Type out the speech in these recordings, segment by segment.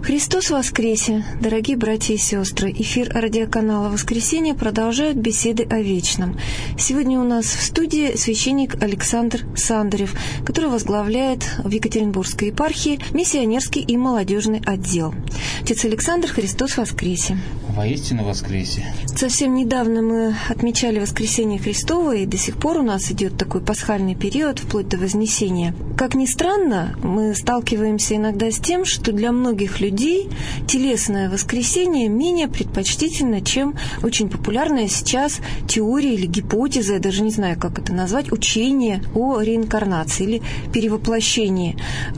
Христос воскресе! Дорогие братья и сестры! Эфир радиоканала «Воскресенье» продолжает беседы о вечном. Сегодня у нас в студии священник Александр Сандарев, который возглавляет в Екатеринбургской епархии миссионерский и молодежный отдел. Отец Александр, Христос воскресе! Воистину воскресе! Совсем недавно мы отмечали Воскресение Христово, и до сих пор у нас идет такой пасхальный период, вплоть до Вознесения. Как ни странно, мы сталкиваемся иногда с тем, что для многих людей телесное воскресение менее предпочтительно, чем очень популярная сейчас теория или гипотеза, я даже не знаю, как это назвать, учение о реинкарнации или перевоплощении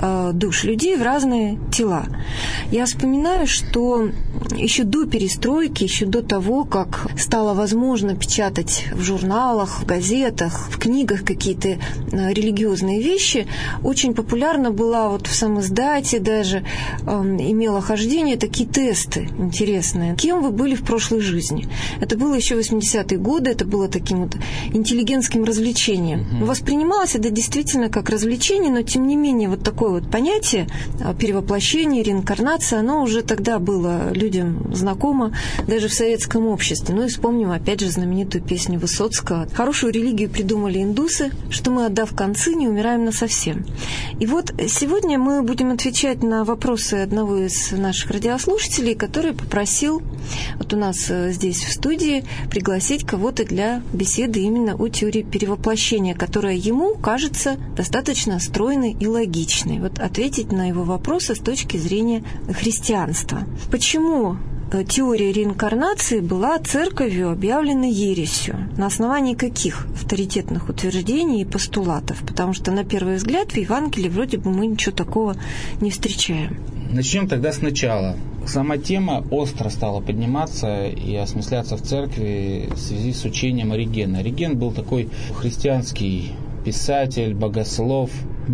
душ людей в разные тела. Я вспоминаю, что еще до перестройки, еще до того, как стало возможно печатать в журналах, в газетах, в книгах какие-то религиозные вещи, очень популярна была вот в самиздате даже, имело хождение такие тесты интересные. Кем вы были в прошлой жизни? Это было еще 80-е годы, это было таким вот интеллигентским развлечением. Воспринималось это действительно как развлечение, но тем не менее вот такое вот понятие перевоплощение, реинкарнация, оно уже тогда было людям знакомо, даже в советском обществе. Ну и вспомним опять же знаменитую песню Высоцкого. Хорошую религию придумали индусы, что мы, отдав концы, не умираем насовсем. И вот сегодня мы будем отвечать на вопросы одного из наших радиослушателей, который попросил вот у нас здесь в студии пригласить кого-то для беседы именно о теории перевоплощения, которая ему кажется достаточно стройной и логичной. Вот ответить на его вопросы с точки зрения христианства. Почему теория реинкарнации была церковью объявлена ересью? На основании каких авторитетных утверждений и постулатов? Потому что, на первый взгляд, в Евангелии вроде бы мы ничего такого не встречаем. Начнем тогда сначала. Сама тема остро стала подниматься и осмысляться в церкви в связи с учением Оригена. Ориген был такой христианский писатель, богослов,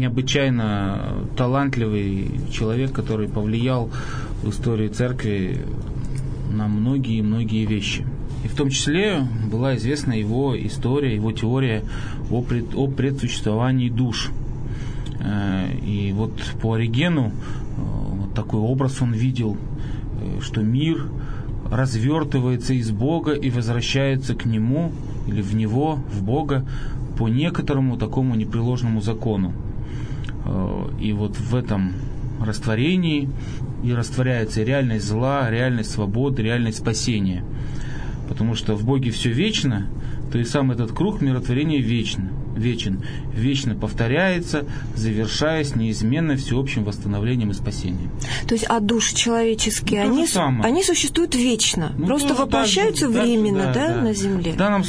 необычайно талантливый человек, который повлиял в истории церкви на многие вещи. И в том числе была известна его история, его теория о предсуществовании душ. И вот по Оригену вот такой образ он видел, что мир развертывается из Бога и возвращается к Нему, или в Него, в Бога, по некоторому такому непреложному закону. И вот в этом растворении и растворяется реальность зла, реальность свободы, реальность спасения. Потому что в Боге все вечно, то и сам этот круг миротворения вечен, вечно повторяется, завершаясь неизменно всеобщим восстановлением и спасением. То есть, а души человеческие, они существуют вечно, просто тоже, воплощаются временно, на земле. В данном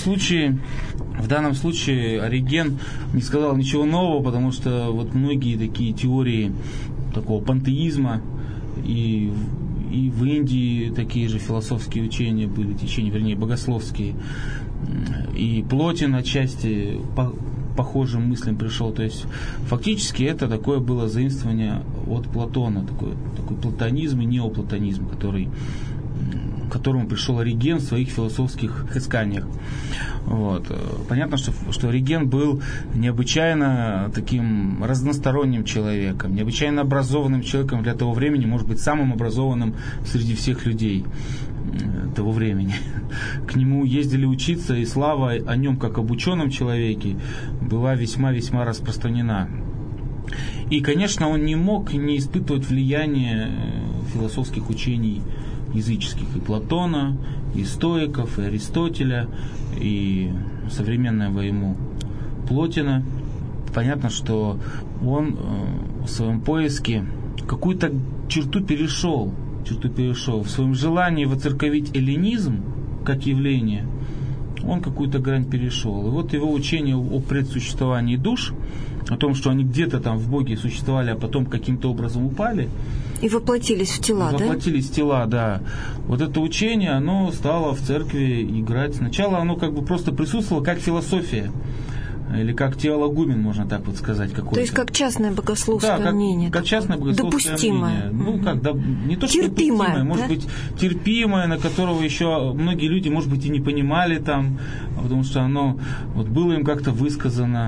случае Ориген не сказал ничего нового, потому что вот многие такие теории такого пантеизма и в Индии такие же философские учения были, течения, богословские. И Плотин отчасти похожим мыслям пришел. То есть фактически это такое было заимствование от Платона, такой платонизм и неоплатонизм, к которому пришел Ориген в своих философских исканиях. Вот. Понятно, что Ориген был необычайно таким разносторонним человеком, необычайно образованным человеком для того времени, может быть, самым образованным среди всех людей того времени. К нему ездили учиться, и слава о нем, как об ученом человеке, была весьма-весьма распространена. И, конечно, он не мог не испытывать влияние философских учений языческих, и Платона, и стоиков, и Аристотеля, и современного ему Плотина. Понятно, что он в своем поиске какую-то черту перешел в своем желании воцерковить эллинизм как явление, он какую-то грань перешел. И вот его учение о предсуществовании душ, о том, что они где-то там в Боге существовали, а потом каким-то образом упали. И воплотились в тела, Воплотились в тела, да. Вот это учение, оно стало в церкви играть. Сначала оно как бы просто присутствовало как философия. Или как теологумен, можно так вот сказать, какой-то. То есть как частное богословское мнение. Как частное богословское допустимое. мнение. Не то, что терпимое, может быть, терпимое, на которого еще многие люди, может быть, и не понимали там, потому что оно вот было им как-то высказано.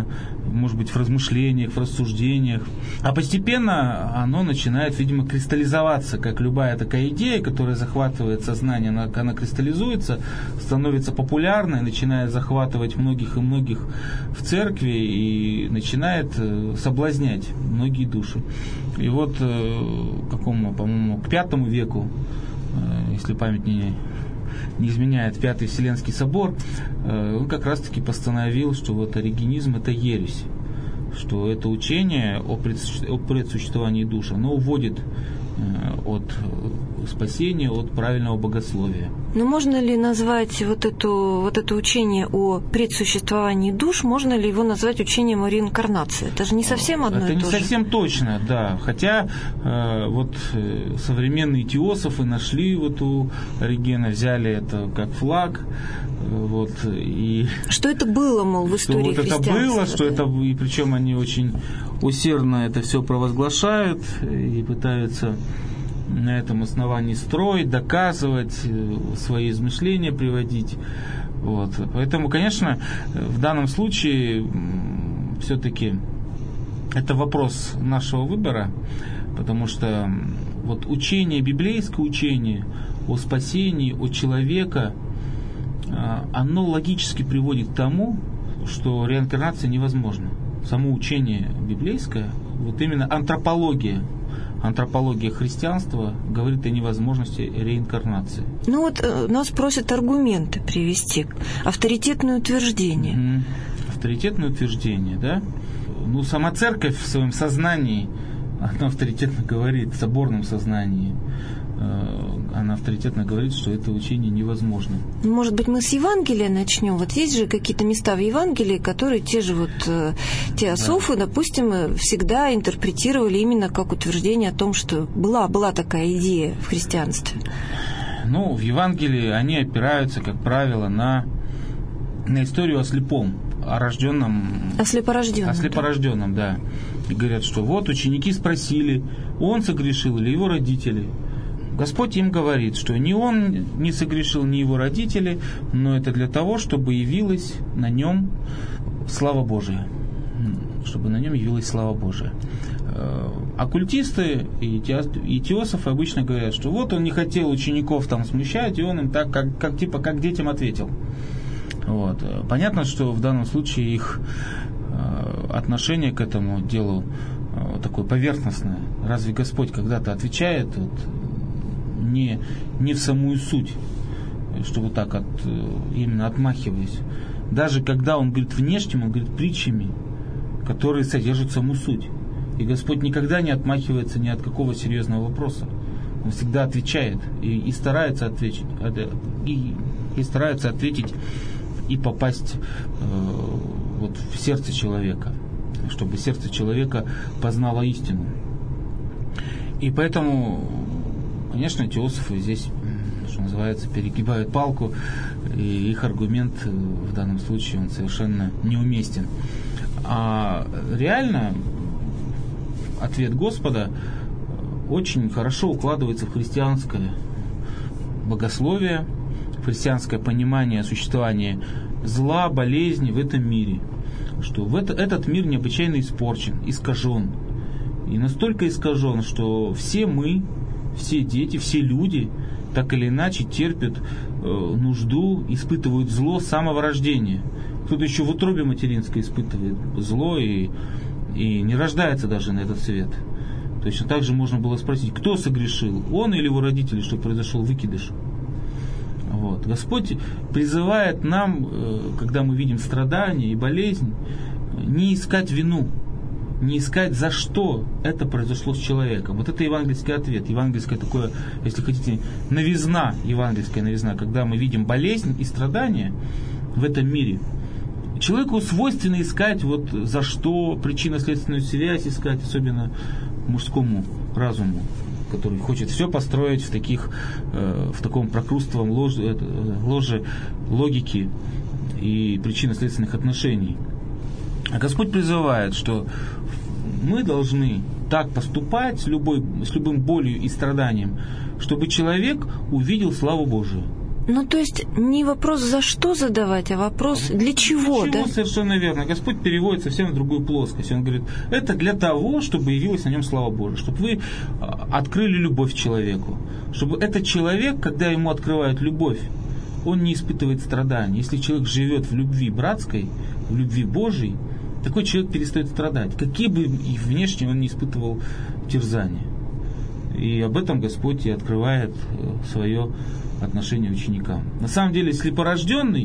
может быть, в размышлениях, в рассуждениях. А постепенно оно начинает, видимо, кристаллизоваться, как любая такая идея, которая захватывает сознание, она кристаллизуется, становится популярной, начинает захватывать многих и многих в церкви и начинает соблазнять многие души. И вот по-моему, к V веку, если память не изменяет, Пятый Вселенский собор, он как раз-таки постановил, что вот оригенизм – это ересь, что это учение о предсуществовании души, оно уводит от спасения, от правильного богословия. Но можно ли назвать вот это учение о предсуществовании душ, можно ли его назвать учением о реинкарнации? Это же не совсем одно и то же. Это не совсем точно, да. Хотя современные теософы нашли вот у Оригена, взяли это как флаг. Вот, и что это было, мол, в истории христианства? Что это было, и причем они очень усердно это все провозглашают и пытаются на этом основании строить, доказывать, свои измышления приводить. Вот. Поэтому, конечно, в данном случае все-таки это вопрос нашего выбора, потому что вот учение, библейское учение о спасении, о человека, оно логически приводит к тому, что реинкарнация невозможна. Само учение библейское, вот именно антропология христианства говорит о невозможности реинкарнации. Ну вот нас просят аргументы привести, авторитетное утверждение. Авторитетное утверждение, да? Ну, сама церковь в своем сознании, она авторитетно говорит, в соборном сознании, она авторитетно говорит, что это учение невозможно. Может быть, мы с Евангелия начнем? Вот есть же какие-то места в Евангелии, которые те же вот теософы, допустим, всегда интерпретировали именно как утверждение о том, что была такая идея в христианстве. Ну, в Евангелии они опираются, как правило, на историю о слепом, о слепорожденном, да. И говорят, что вот ученики спросили, он согрешил или его родители. Господь им говорит, что ни он не согрешил, ни его родители, но это для того, чтобы явилась на нем слава Божия. Чтобы на нем явилась слава Божия. Оккультисты и теософы обычно говорят, что вот он не хотел учеников там смущать, и он им так, как детям ответил. Вот. Понятно, что в данном случае их отношение к этому делу такое поверхностное. Разве Господь когда-то отвечает не в самую суть, что вот так именно отмахиваясь? Даже когда Он говорит внешним, Он говорит притчами, которые содержат саму суть. И Господь никогда не отмахивается ни от какого серьезного вопроса. Он всегда отвечает и старается ответить, и старается ответить и попасть вот в сердце человека, чтобы сердце человека познало истину. И поэтому, конечно, теософы здесь, что называется, перегибают палку, и их аргумент в данном случае он совершенно неуместен. А реально ответ Господа очень хорошо укладывается в христианское богословие, в христианское понимание существования зла, болезни в этом мире. Что этот мир необычайно испорчен, искажен. И настолько искажен, что все мы, все дети, все люди так или иначе терпят нужду, испытывают зло с самого рождения. Кто-то еще в утробе материнской испытывает зло и не рождается даже на этот свет. Точно так же можно было спросить, кто согрешил, он или его родители, что произошел выкидыш. Вот. Господь призывает нам, когда мы видим страдания и болезнь, не искать вину, не искать, за что это произошло с человеком. Вот это евангельский ответ, евангельское такое, если хотите, новизна, евангельская новизна, когда мы видим болезнь и страдания в этом мире. Человеку свойственно искать, вот за что, причинно-следственную связь искать, особенно мужскому разуму, который хочет все построить в таком прокрустовом ложе логики и причинно-следственных отношений. А Господь призывает, что мы должны так поступать с любым болью и страданием, чтобы человек увидел славу Божию. Ну, то есть не вопрос «за что» задавать, а вопрос «для чего», для чего, да? Совершенно верно. Господь переводит совсем в другую плоскость. Он говорит, это для того, чтобы явилась на нем слава Божия, чтобы вы открыли любовь к человеку, чтобы этот человек, когда ему открывают любовь, он не испытывает страданий. Если человек живет в любви братской, в любви Божией, такой человек перестает страдать, какие бы и внешне он не испытывал терзания. И об этом Господь и открывает свое отношение к ученикам. На самом деле, слепорожденный,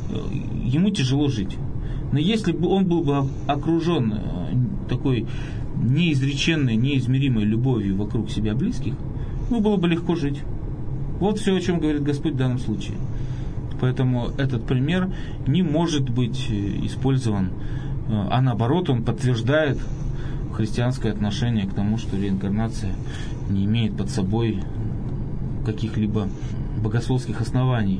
ему тяжело жить. Но если бы он был бы окружен такой неизреченной, неизмеримой любовью вокруг себя близких, ему было бы легко жить. Вот все, о чем говорит Господь в данном случае. Поэтому этот пример не может быть использован, а наоборот, он подтверждает христианское отношение к тому, что реинкарнация не имеет под собой каких-либо богословских оснований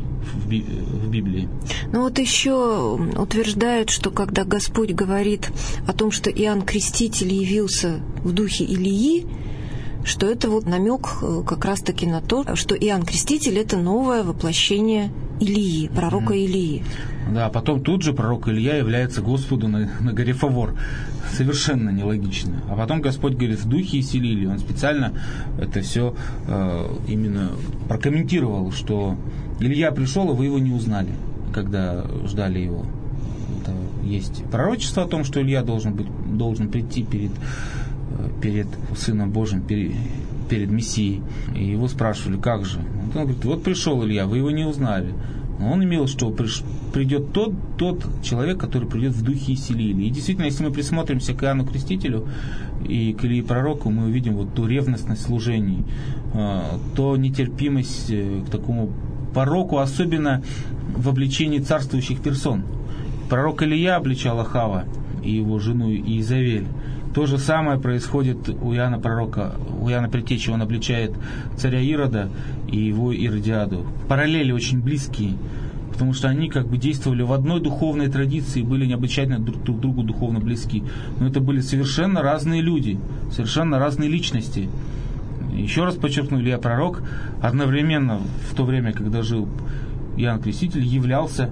в Библии. Ну вот еще утверждают, что когда Господь говорит о том, что Иоанн Креститель явился в духе Илии, что это вот намек как раз-таки на то, что Иоанн Креститель — это новое воплощение Илии, пророка Илии. Да, потом тут же пророк Илья является Господу на горе Фавор. Совершенно нелогично. А потом Господь говорит, в духе исцелили. Он специально это все именно прокомментировал, что Илья пришел, а вы его не узнали, когда ждали его. Это есть пророчество о том, что Илья должен прийти перед Сыном Божьим, перед Мессией. И его спрашивали, как же? Он говорит, вот пришел Илья, вы его не узнали. Но он имел, что придет тот человек, который придет в духе Исилии. И действительно, если мы присмотримся к Иоанну Крестителю и к Илии пророку, мы увидим вот ту ревностность служений, то нетерпимость к такому пороку, особенно в обличении царствующих персон. Пророк Илия обличал Ахава и его жену Иезавель. То же самое происходит у Иоанна пророка, у Иоанна Предтечи. Он обличает царя Ирода и его Иродиаду. Параллели очень близкие, потому что они как бы действовали в одной духовной традиции, были необычайно друг другу духовно близки. Но это были совершенно разные люди, совершенно разные личности. Еще раз подчеркну, Илья пророк одновременно в то время, когда жил Иоанн Креститель, являлся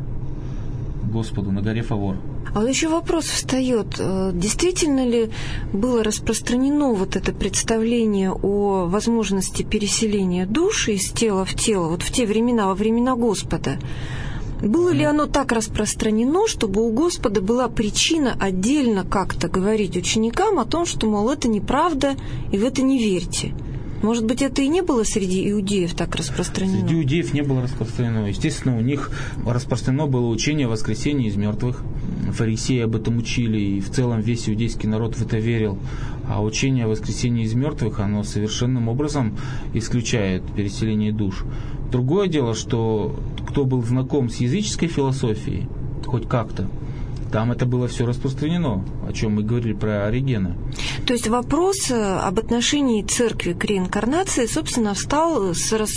Господу на горе Фавор. А вот еще вопрос встает, действительно ли было распространено вот это представление о возможности переселения души из тела в тело, вот в те времена, во времена Господа? Было ли оно так распространено, чтобы у Господа была причина отдельно как-то говорить ученикам о том, что, мол, это неправда, и в это не верьте? Может быть, это и не было среди иудеев так распространено? Среди иудеев не было распространено. Естественно, у них распространено было учение о воскресении из мертвых. Фарисеи об этом учили, и в целом весь иудейский народ в это верил. А учение о воскресении из мертвых, оно совершенным образом исключает переселение душ. Другое дело, что кто был знаком с языческой философией, хоть как-то, там это было все распространено, о чем мы говорили про Оригена. То есть вопрос об отношении церкви к реинкарнации, собственно, встал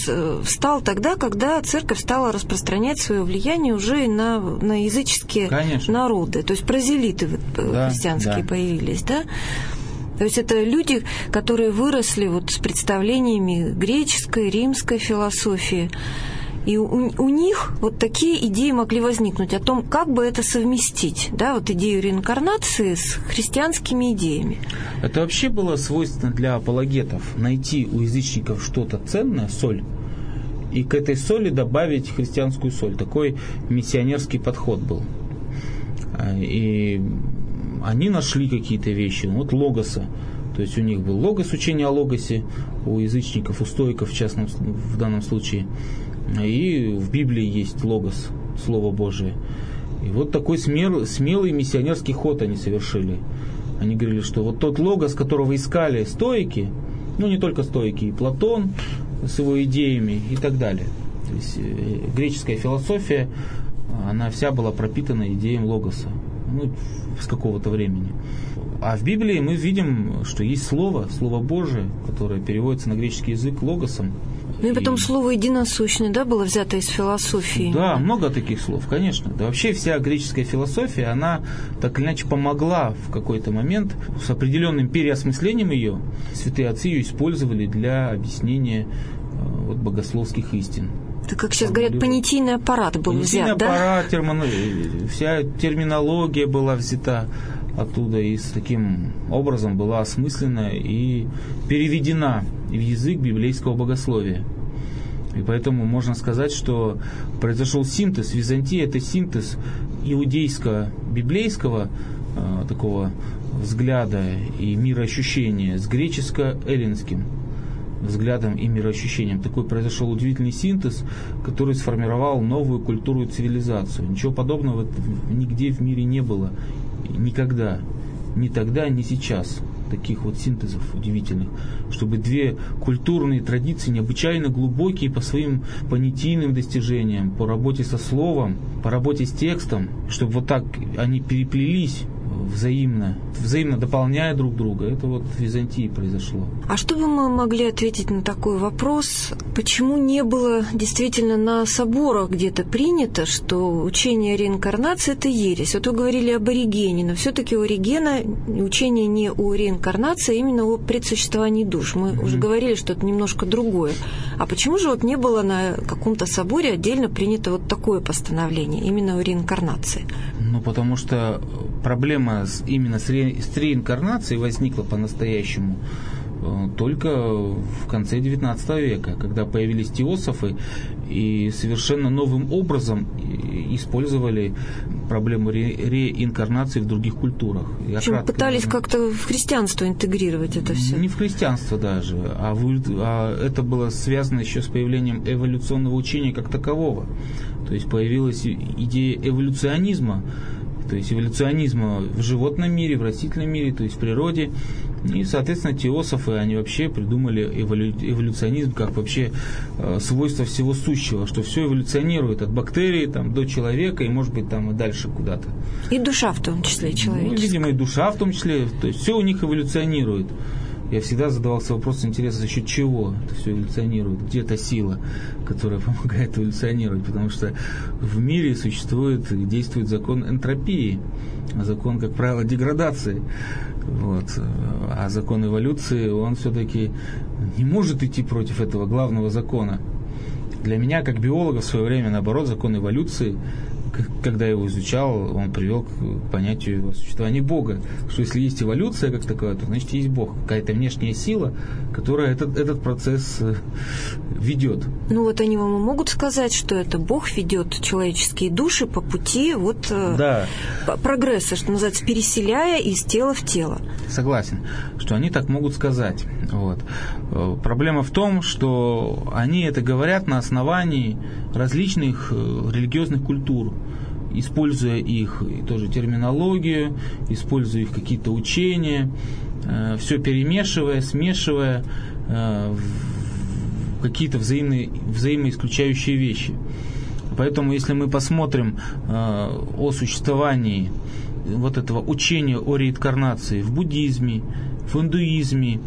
тогда, когда церковь стала распространять свое влияние уже и на языческие народы. То есть прозелиты христианские появились, да? То есть это люди, которые выросли вот с представлениями греческой, римской философии. И у них вот такие идеи могли возникнуть о том, как бы это совместить, да, вот идею реинкарнации с христианскими идеями. Это вообще было свойственно для апологетов найти у язычников что-то ценное, соль, и к этой соли добавить христианскую соль. Такой миссионерский подход был. И они нашли какие-то вещи, вот логоса. То есть у них был логос, учение о логосе, у язычников, у стоиков в данном случае. И в Библии есть логос, Слово Божие. И вот такой смелый миссионерский ход они совершили. Они говорили, что вот тот логос, которого искали стоики, ну не только стоики, и Платон с его идеями и так далее. То есть греческая философия, она вся была пропитана идеями логоса, ну, с какого-то времени. А в Библии мы видим, что есть Слово Божие, которое переводится на греческий язык логосом. Ну и потом слово «единосущное», да, было взято из философии? Да, много таких слов, конечно. Да, вообще вся греческая философия, она так или иначе помогла в какой-то момент с определенным переосмыслением ее. Святые отцы ее использовали для объяснения богословских истин. Это, как сейчас говорят, понятийный аппарат был взят, да? Аппарат, вся терминология была взята оттуда и с таким образом была осмыслена и переведена в язык библейского богословия. И поэтому можно сказать, что произошел синтез. Византия – это синтез иудейско-библейского такого взгляда и мироощущения с греческо-эллинским взглядом и мироощущением. Такой произошел удивительный синтез, который сформировал новую культуру и цивилизацию. Ничего подобного нигде в мире не было. Никогда. Ни тогда, ни сейчас. Таких вот синтезов удивительных. Чтобы две культурные традиции, необычайно глубокие по своим понятийным достижениям, по работе со словом, по работе с текстом, чтобы вот так они переплелись взаимно дополняя друг друга. Это вот в Византии произошло. А что бы мы могли ответить на такой вопрос? Почему не было действительно на соборах где-то принято, что учение о реинкарнации – это ересь? Вот вы говорили об Оригене, но все-таки у Оригена учение не о реинкарнации, а именно о предсуществовании душ. Мы уже говорили, что это немножко другое. А почему же вот не было на каком-то соборе отдельно принято вот такое постановление, именно о реинкарнации? Ну, потому что проблема именно с реинкарнацией возникла по-настоящему только в конце XIX века, когда появились теософы и совершенно новым образом использовали проблему реинкарнации в других культурах. Пытались как-то в христианство интегрировать это все? Не в христианство даже, а это было связано еще с появлением эволюционного учения как такового. То есть появилась идея эволюционизма, то есть эволюционизма в животном мире, в растительном мире, то есть в природе. И, соответственно, теософы, они вообще придумали эволюционизм как вообще свойство всего сущего, что все эволюционирует от бактерий там, до человека и, может быть, там и дальше куда-то. И душа в том числе человеческая. Ну, видимо, и душа в том числе. То есть все у них эволюционирует. Я всегда задавался вопросом, интересно, за счет чего это все эволюционирует, где та сила, которая помогает эволюционировать, потому что в мире существует и действует закон энтропии, закон, как правило, деградации. Вот. А закон эволюции, он все-таки не может идти против этого главного закона. Для меня, как биолога, в свое время, наоборот, закон эволюции, когда я его изучал, он привел к понятию его существования Бога. Что если есть эволюция как таковая, то значит есть Бог. Какая-то внешняя сила, которая этот процесс ведет. Ну вот они вам могут сказать, что это Бог ведет человеческие души по пути прогресса, что называется, переселяя из тела в тело. Согласен, что они так могут сказать. Вот. Проблема в том, что они это говорят на основании различных религиозных культур, используя их тоже терминологию, используя их какие-то учения, все перемешивая, смешивая какие-то взаимоисключающие вещи. Поэтому, если мы посмотрим о существовании вот этого учения о реинкарнации в буддизме, в индуизме,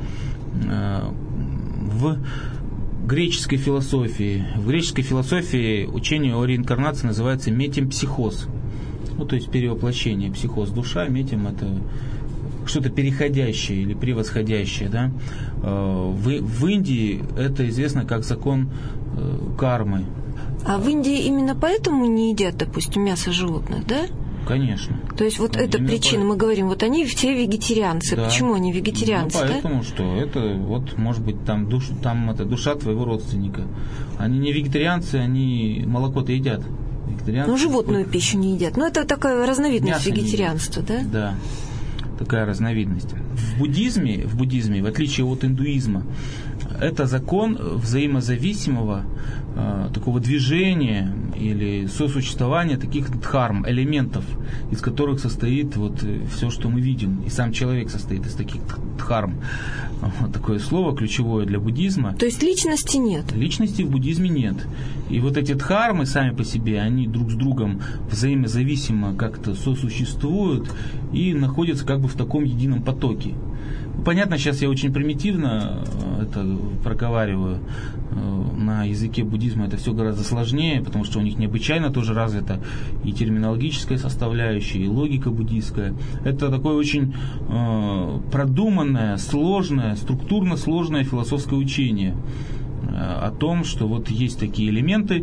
в греческой философии. В греческой философии учение о реинкарнации называется метемпсихоз. Ну, то есть перевоплощение, психоз, душа, метем – это что-то переходящее или превосходящее. Да? В Индии это известно как закон кармы. А в Индии именно поэтому не едят, допустим, мясо животных, да? Конечно. То есть вот эта причина, мы говорим, вот они все вегетарианцы. Да. Почему они вегетарианцы? Поэтому, что это вот может быть там это душа твоего родственника. Они не вегетарианцы, они молоко-то едят. Ну, животную пищу не едят. Ну, это такая разновидность вегетарианства, да? Да, такая разновидность. В буддизме, в отличие от индуизма, это закон взаимозависимого такого движения или сосуществования таких дхарм, элементов, из которых состоит вот все, что мы видим. И сам человек состоит из таких дхарм. Вот такое слово ключевое для буддизма. То есть личности нет? Личности в буддизме нет. И вот эти дхармы сами по себе, они друг с другом взаимозависимо как-то сосуществуют и находятся как бы в таком едином потоке. Понятно, сейчас я очень примитивно это проговариваю. На языке буддизма это все гораздо сложнее, потому что у них необычайно тоже развита и терминологическая составляющая, и логика буддийская. Это такое очень продуманное, сложное, структурно сложное философское учение. о том, что вот есть такие элементы,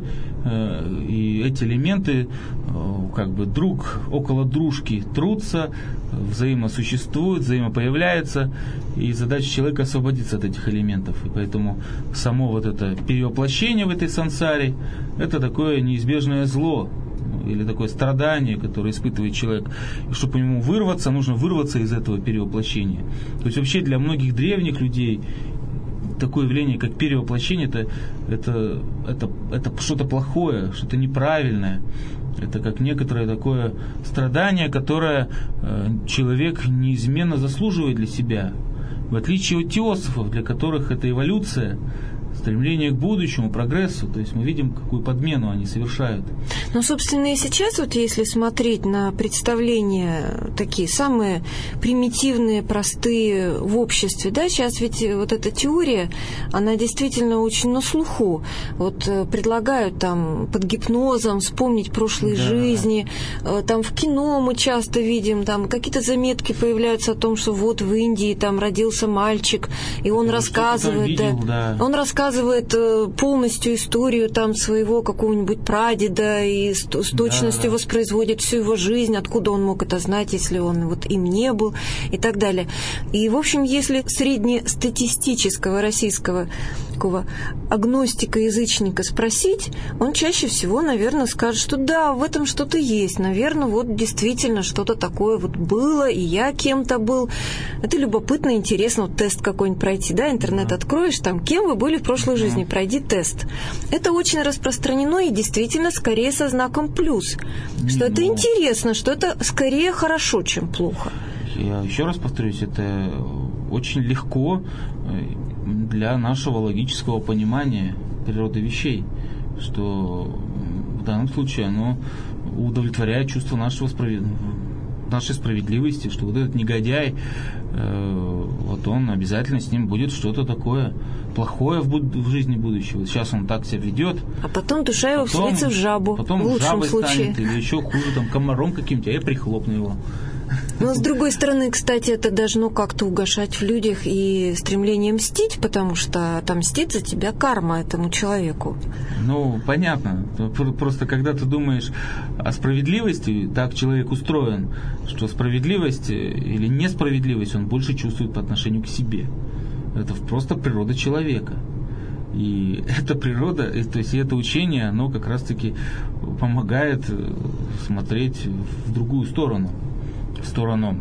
и эти элементы как бы друг около дружки трутся, взаимосуществуют, взаимопоявляются, и задача человека освободиться от этих элементов. И поэтому само вот это перевоплощение в этой сансаре – это такое неизбежное зло, или такое страдание, которое испытывает человек. И чтобы по нему вырваться, нужно вырваться из этого перевоплощения. То есть вообще для многих древних людей такое явление, как перевоплощение, это что-то плохое, что-то неправильное. Это как некоторое такое страдание, которое человек неизменно заслуживает для себя. В отличие от теософов, для которых это эволюция, стремление к будущему, прогрессу. То есть мы видим, какую подмену они совершают. Ну, собственно, и сейчас, вот если смотреть на представления такие самые примитивные, простые в обществе, да, сейчас ведь вот эта теория, она действительно очень на слуху. Вот предлагают там под гипнозом вспомнить прошлые жизни, там в кино мы часто видим, там какие-то заметки появляются о том, что вот в Индии там родился мальчик, и он рассказывает, видел, он рассказывает полностью историю там своего какого-нибудь прадеда и с точностью воспроизводит всю его жизнь, откуда он мог это знать, если он вот им не был и так далее. И, в общем, если среднестатистического российского такого агностика-язычника спросить, он чаще всего, наверное, скажет, что да, в этом что-то есть, наверное, вот действительно что-то такое вот было, и я кем-то был. Это любопытно, интересно, вот тест какой-нибудь пройти, да, интернет откроешь, там, кем вы были в прошлой жизни, пройди тест. Это очень распространено и действительно скорее со знаком плюс, что это интересно, что это скорее хорошо, чем плохо. Я еще раз повторюсь, это очень легко для нашего логического понимания природы вещей, что в данном случае оно удовлетворяет чувство нашей справедливости, что вот этот негодяй, вот он обязательно с ним будет что-то такое плохое в жизни будущего. Сейчас он так себя ведет. А потом душа его вселится в жабу. Потом в лучшем жабой случае станет, или еще хуже, там, комаром каким-то, а я прихлопну его. Но, с другой стороны, кстати, это должно как-то угошать в людях и стремление мстить, потому что отомстит за тебя карма этому человеку. Ну, понятно. Просто когда ты думаешь о справедливости, так человек устроен, что справедливость или несправедливость он больше чувствует по отношению к себе. Это просто природа человека. И эта природа, то есть это учение, оно как раз-таки помогает смотреть в другую сторону. В сторону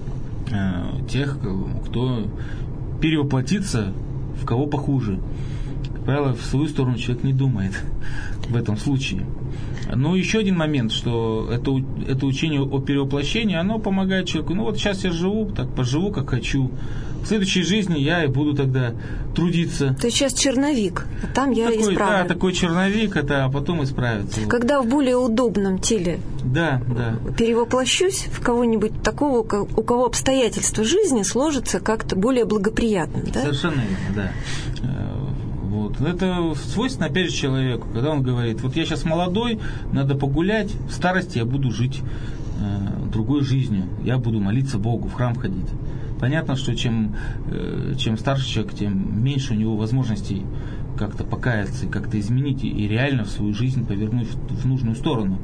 тех, кто перевоплотится в кого похуже. Как правило, в свою сторону человек не думает в этом случае. Но еще один момент, что это учение о перевоплощении, оно помогает человеку. Ну вот сейчас я живу, так поживу, как хочу. В следующей жизни я и буду тогда трудиться. То есть сейчас черновик, а там я исправлю. Да, такой черновик, а потом исправится. Когда в более удобном теле перевоплощусь в кого-нибудь такого, у кого обстоятельства жизни сложатся как-то более благоприятно. Да? Совершенно верно, да. Вот. Это свойственно, опять же, человеку, когда он говорит, вот я сейчас молодой, надо погулять, в старости я буду жить другой жизнью, я буду молиться Богу, в храм ходить. Понятно, что чем старше человек, тем меньше у него возможностей как-то покаяться, как-то изменить и реально в свою жизнь повернуть в нужную сторону.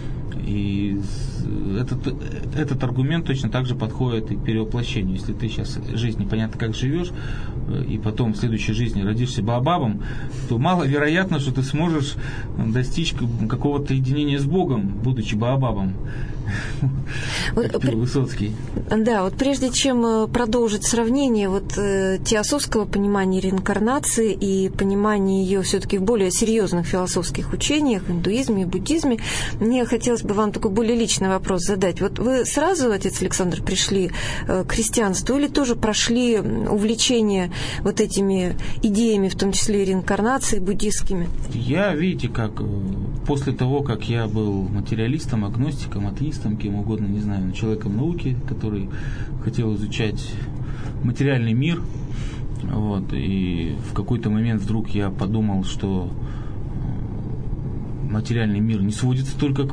И этот аргумент точно так же подходит и к перевоплощению. Если ты сейчас жизнь непонятно как живешь, и потом в следующей жизни родишься Баобабом, то маловероятно, что ты сможешь достичь какого-то единения с Богом, будучи Баобабом. Высоцкий. Да, вот прежде чем продолжить сравнение теософского понимания реинкарнации и понимания ее все-таки в более серьезных философских учениях, индуизме и буддизме, мне хотелось бы вам такой более личный вопрос задать. Вот вы сразу, отец Александр, пришли к христианству или тоже прошли увлечение вот этими идеями, в том числе и реинкарнации буддистскими? Я, видите, как после того, как я был материалистом, агностиком, атеистом, кем угодно, не знаю, человеком науки, который хотел изучать материальный мир, вот, и в какой-то момент вдруг я подумал, что материальный мир не сводится только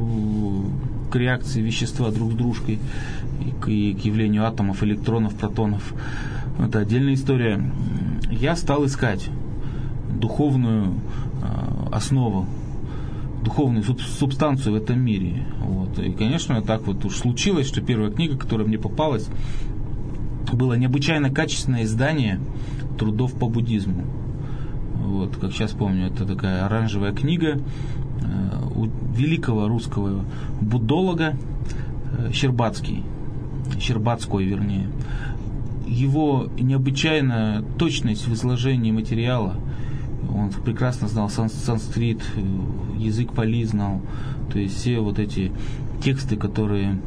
к реакции вещества друг с дружкой и к явлению атомов, электронов, протонов. Это отдельная история. Я стал искать духовную основу, духовную субстанцию в этом мире. Вот. И, конечно, так вот уж случилось, что первая книга, которая мне попалась, было необычайно качественное издание трудов по буддизму. Вот, как сейчас помню, это такая оранжевая книга у великого русского буддолога Щербацкой, вернее. Его необычайная точность в изложении материала. Он прекрасно знал санскрит, язык Пали знал. То есть все вот эти тексты, которые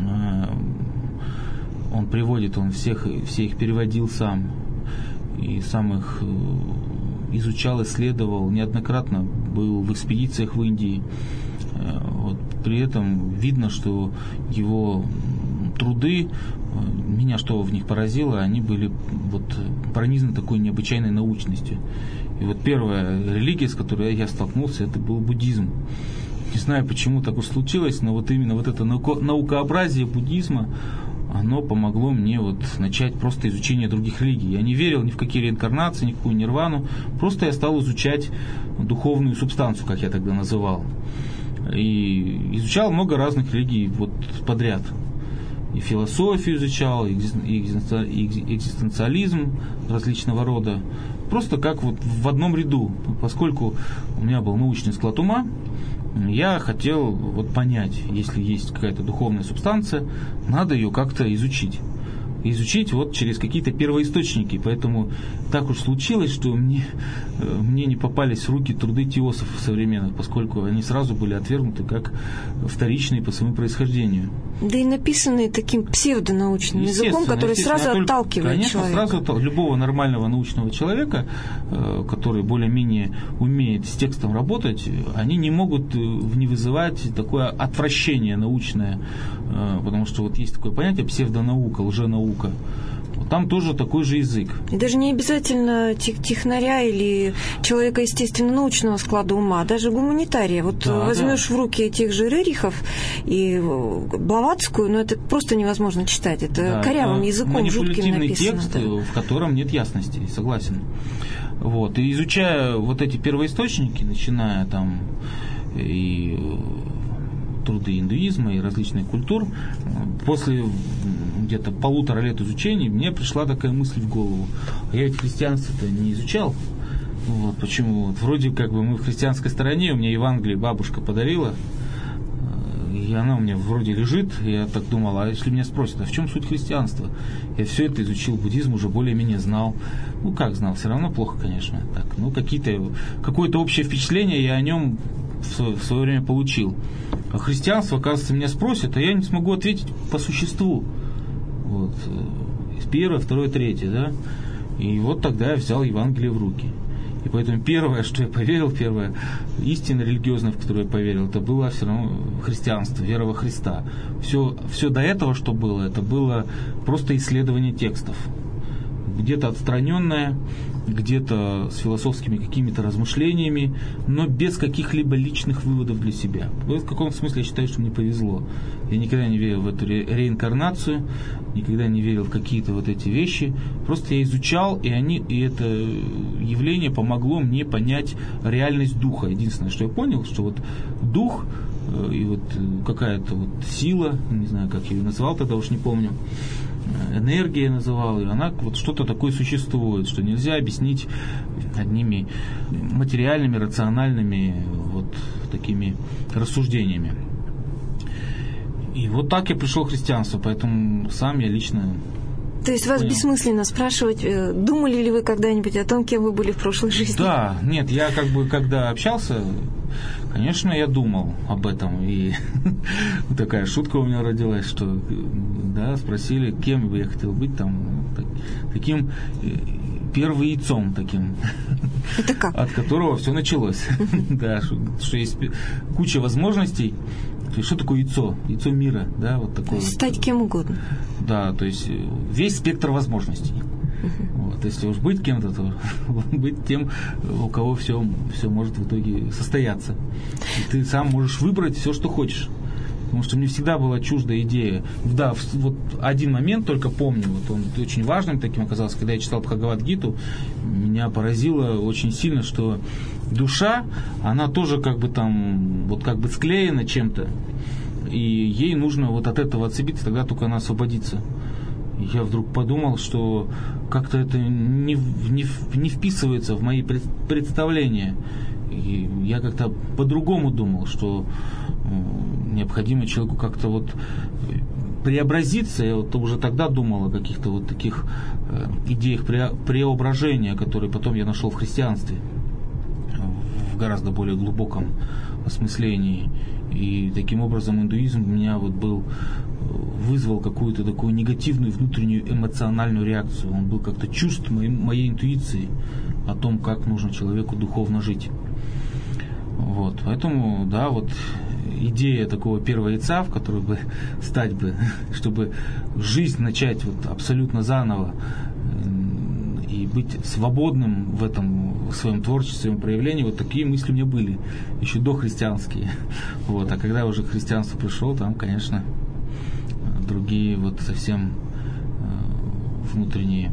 он приводит, он все их переводил сам. И сам их изучал, исследовал. Неоднократно был в экспедициях в Индии. Вот. При этом видно, что его труды, меня что в них поразило, они были вот пронизаны такой необычайной научностью. И вот первая религия, с которой я столкнулся, это был буддизм. Не знаю, почему так уж случилось, но вот именно вот это наукообразие буддизма, оно помогло мне вот начать просто изучение других религий. Я не верил ни в какие реинкарнации, ни в какую нирвану. Просто я стал изучать духовную субстанцию, как я тогда называл. И изучал много разных религий вот подряд. И философию изучал, и экзистенциализм различного рода. Просто как вот в одном ряду. Поскольку у меня был научный склад ума, я хотел вот понять, если есть какая-то духовная субстанция, надо ее как-то изучить. Изучить вот через какие-то первоисточники. Поэтому так уж случилось, что мне не попались в руки труды теософов современных, поскольку они сразу были отвергнуты как вторичные по своему происхождению. Да и написанные таким псевдонаучным языком, который сразу отталкивает человека. Сразу любого нормального научного человека, который более-менее умеет с текстом работать, они не могут не вызывать такое отвращение научное, потому что вот есть такое понятие псевдонаука, лженаука. Там тоже такой же язык. И даже не обязательно технаря или человека естественно-научного склада ума, даже гуманитария. Вот да, возьмешь в руки тех же Рерихов и Блаватскую, это просто невозможно читать. Это корявым языком, жутким написано. Текст, в котором нет ясности, согласен. Вот. И изучая вот эти первоисточники, начиная там и труды индуизма и различных культур, после где-то 1,5 лет изучения мне пришла такая мысль в голову. А я ведь христианство-то не изучал. Вот почему. Вот вроде как бы мы в христианской стороне, у меня Евангелие бабушка подарила, и она у меня вроде лежит, и я так думал, а если меня спросят, а в чем суть христианства? Я все это изучил, буддизм уже более-менее знал. Как знал, все равно плохо, конечно. Так, какое-то общее впечатление я о нем в свое время получил. А христианство, оказывается, меня спросят, а я не смогу ответить по существу. Вот. Первое, второе, третье, да? И вот тогда я взял Евангелие в руки. И поэтому первое, что я поверил, первая истина религиозная, в которую я поверил, это было все равно христианство, вера во Христа. Все до этого, что было, это было просто исследование текстов. Где-то отстраненное, где-то с философскими какими-то размышлениями, но без каких-либо личных выводов для себя. В каком смысле я считаю, что мне повезло. Я никогда не верил в эту реинкарнацию, никогда не верил в какие-то вот эти вещи. Просто я изучал, и это явление помогло мне понять реальность духа. Единственное, что я понял, что вот дух и вот какая-то вот сила, не знаю, как я ее назвал, тогда уж не помню, энергия называл ее, она вот что-то такое существует, что нельзя объяснить одними материальными, рациональными вот такими рассуждениями. И вот так я пришел к христианству, поэтому сам я лично... То есть вас бессмысленно спрашивать, думали ли вы когда-нибудь о том, кем вы были в прошлой жизни? Да, нет, я когда общался, конечно, я думал об этом. И такая шутка у меня родилась, что спросили, кем бы я хотел быть, таким первым яйцом таким. Это как? От которого все началось. Да, что есть куча возможностей. Что такое яйцо? Яйцо мира, да, вот такое. Стать кем угодно. Да, то есть весь спектр возможностей. Вот, если уж быть кем-то, то быть тем, у кого все может в итоге состояться. И ты сам можешь выбрать все, что хочешь. Потому что мне всегда была чужда идея. Да, вот один момент только помню, вот он очень важным таким оказался, когда я читал Бхагавад-гиту, меня поразило очень сильно, что душа, она тоже как бы там, вот как бы склеена чем-то, и ей нужно вот от этого отцепиться, тогда только она освободится. Я вдруг подумал, что как-то это не вписывается в мои представления. И я как-то по-другому думал, что необходимо человеку как-то вот преобразиться. Я вот уже тогда думал о каких-то вот таких идеях преображения, которые потом я нашел в христианстве в гораздо более глубоком осмыслении. И таким образом индуизм у меня вот вызвал какую-то такую негативную внутреннюю эмоциональную реакцию. Он был как-то чужд моей интуиции о том, как нужно человеку духовно жить. Вот, поэтому, да, вот идея такого первого яйца, в который бы стать бы, чтобы жизнь начать вот абсолютно заново и быть свободным в этом в своем творчестве, в своем проявлении, вот такие мысли у меня были, еще дохристианские. Вот, а когда уже к христианству пришел, там, конечно, другие вот совсем внутренние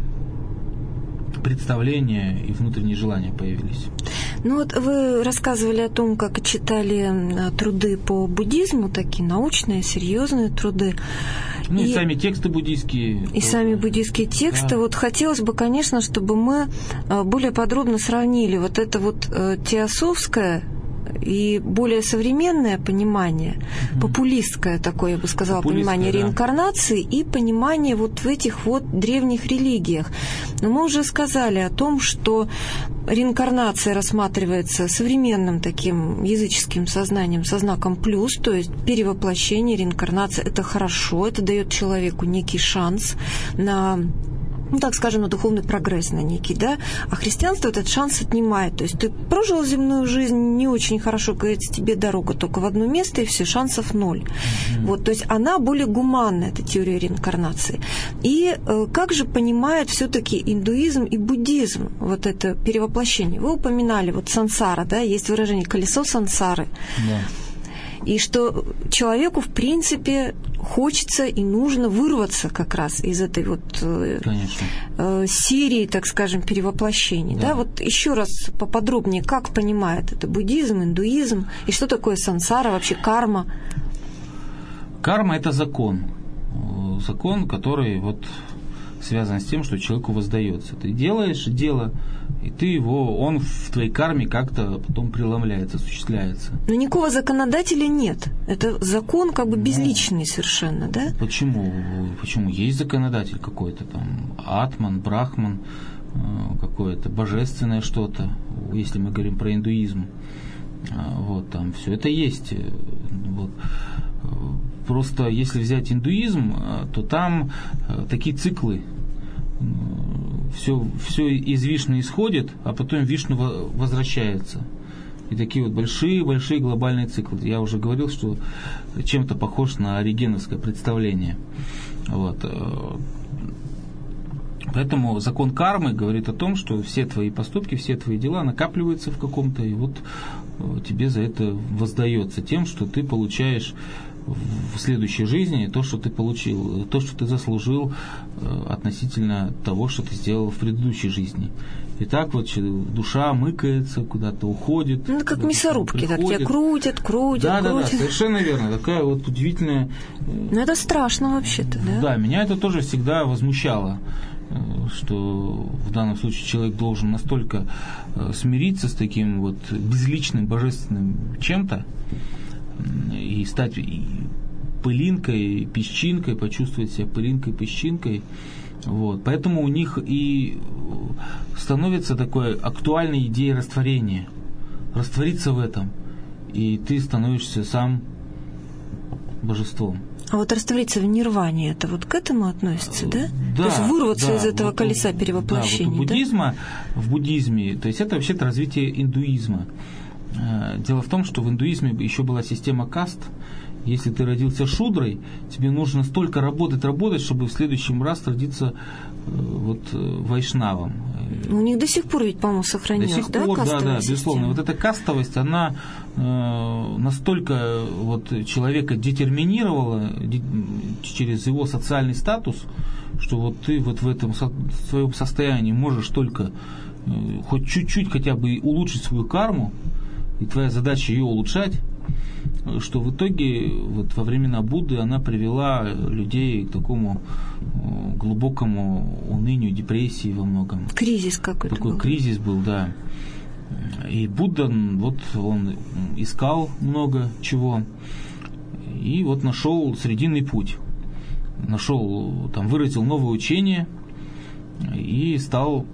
представления и внутренние желания появились. Ну вот вы рассказывали о том, как читали труды по буддизму, такие научные, серьезные труды. Ну и сами тексты буддийские. И сами буддийские тексты. Да. Вот хотелось бы, конечно, чтобы мы более подробно сравнили вот это вот теософское и более современное понимание, популистское такое, я бы сказала, понимание реинкарнации и понимание вот в этих вот древних религиях. Но мы уже сказали о том, что реинкарнация рассматривается современным таким языческим сознанием со знаком плюс, то есть перевоплощение, реинкарнация – это хорошо, это дает человеку некий шанс на, ну, так скажем, на духовный прогресс на некий, да, а христианство этот шанс отнимает. То есть ты прожил земную жизнь не очень хорошо, говорится, тебе дорога только в одно место, и все, шансов ноль. Вот, то есть она более гуманная, эта теория реинкарнации. И как же понимает все-таки индуизм и буддизм вот это перевоплощение? Вы упоминали вот сансара, да, есть выражение «колесо сансары». Да. И что человеку, в принципе, хочется и нужно вырваться как раз из этой вот серии, так скажем, перевоплощений. Да. Да? Вот еще раз поподробнее, как понимает это буддизм, индуизм, и что такое сансара, вообще карма? Карма – это закон. Закон, который вот связан с тем, что человеку воздается. Ты делаешь дело, и ты его, он в твоей карме как-то потом преломляется, осуществляется. Но никакого законодателя нет. Это закон как бы безличный совершенно, да? Почему? Почему? Есть законодатель какой-то там, атман, брахман, какое-то божественное что-то, если мы говорим про индуизм. Вот там все это есть. Вот. Просто если взять индуизм, то там такие циклы. Все из Вишны исходит, а потом Вишну возвращается. И такие вот большие глобальные циклы. Я уже говорил, что чем-то похож на оригеновское представление. Вот. Поэтому закон кармы говорит о том, что все твои поступки, все твои дела накапливаются в каком-то, и вот тебе за это воздается тем, что ты получаешь в следующей жизни то, что ты получил, то, что ты заслужил относительно того, что ты сделал в предыдущей жизни. И так вот душа мыкается, куда-то уходит. Ну, как мясорубки, так тебя крутят. Да, совершенно верно. Такая вот удивительная... Ну, это страшно вообще-то, да? Да, меня это тоже всегда возмущало, что в данном случае человек должен настолько смириться с таким вот безличным, божественным чем-то, и стать пылинкой, песчинкой, почувствовать себя пылинкой, песчинкой. Вот. Поэтому у них и становится такой актуальной идеей растворения. Раствориться в этом, и ты становишься сам божеством. А вот раствориться в нирване, это вот к этому относится, да? Да. То есть вырваться из этого колеса перевоплощений, да? Вот у буддизма, да? В буддизме, то есть это вообще-то развитие индуизма. Дело в том, что в индуизме еще была система каст, Если ты родился шудрой, тебе нужно столько работать, чтобы в следующем раз родиться вайшнавом. У них до сих пор ведь, по-моему, сохранилась, до сих пор, да, безусловно. Вот эта кастовость, она настолько человека детерминировала через его социальный статус, что ты в этом своем состоянии можешь только хоть чуть-чуть хотя бы улучшить свою карму, и твоя задача ее улучшать, что в итоге во времена Будды она привела людей к такому глубокому унынию, депрессии во многом. Кризис какой-то такой был. Кризис был, да. И Будда, он искал много чего, и нашел срединный путь. Выразил новое учение и стал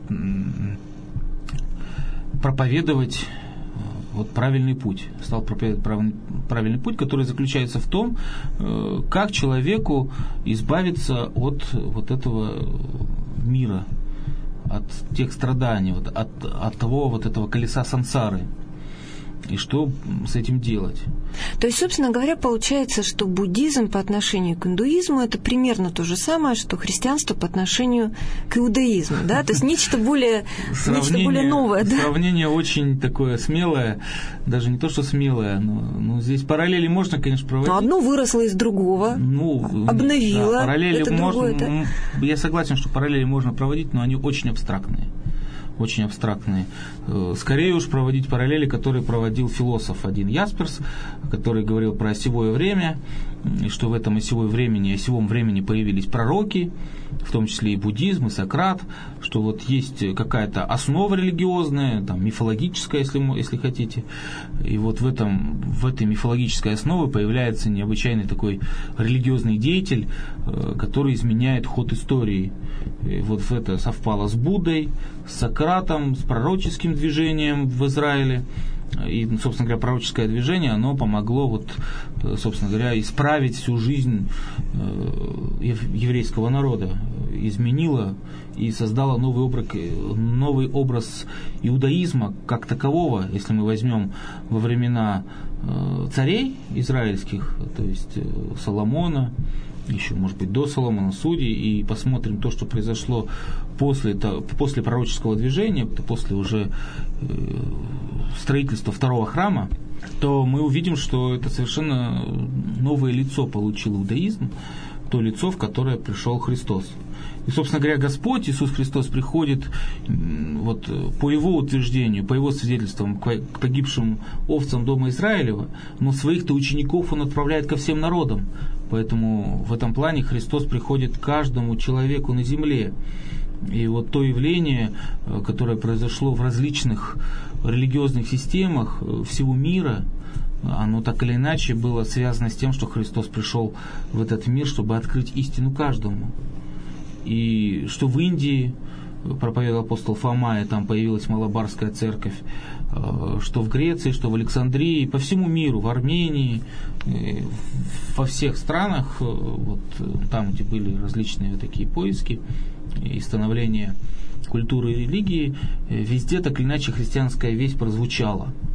проповедовать правильный путь. Стал проповедовать правильный путь, который заключается в том, как человеку избавиться от этого мира, от тех страданий, от того этого колеса сансары. И что с этим делать? То есть, собственно говоря, получается, что буддизм по отношению к индуизму – это примерно то же самое, что христианство по отношению к иудаизму, да? То есть нечто более новое, да? Сравнение очень такое смелое, даже не то, что смелое, но здесь параллели можно, конечно, проводить. Но одно выросло из другого, обновило, да, параллели это другое, да? Я согласен, что параллели можно проводить, но они очень абстрактные. Очень абстрактные. Скорее уж проводить параллели, которые проводил философ один Ясперс, который говорил про осевое время, и что в этом осевом времени появились пророки, в том числе и буддизм, и Сократ, что есть какая-то основа религиозная, мифологическая, если хотите, и в этой мифологической основе появляется необычайный такой религиозный деятель, который изменяет ход истории. И это совпало с Буддой, с Сократом, с пророческим движением в Израиле. И, собственно говоря, пророческое движение, оно помогло, собственно говоря, исправить всю жизнь еврейского народа, изменило и создало новый образ иудаизма как такового, если мы возьмем во времена царей израильских, то есть Соломона, еще, может быть, до Соломона, судей, и посмотрим то, что произошло после пророческого движения, после уже строительства второго храма, то мы увидим, что это совершенно новое лицо получил иудаизм, то лицо, в которое пришел Христос. И, собственно говоря, Господь Иисус Христос приходит по Его утверждению, по Его свидетельствам к погибшим овцам дома Израилева, но своих-то учеников Он отправляет ко всем народам. Поэтому в этом плане Христос приходит к каждому человеку на земле. И то явление, которое произошло в различных религиозных системах всего мира, оно так или иначе было связано с тем, что Христос пришел в этот мир, чтобы открыть истину каждому. И что в Индии проповедовал апостол Фома, и там появилась Малабарская церковь, что в Греции, что в Александрии, по всему миру, в Армении, во всех странах, там, где были различные такие поиски и становление культуры и религии, везде так или иначе христианская весть прозвучала.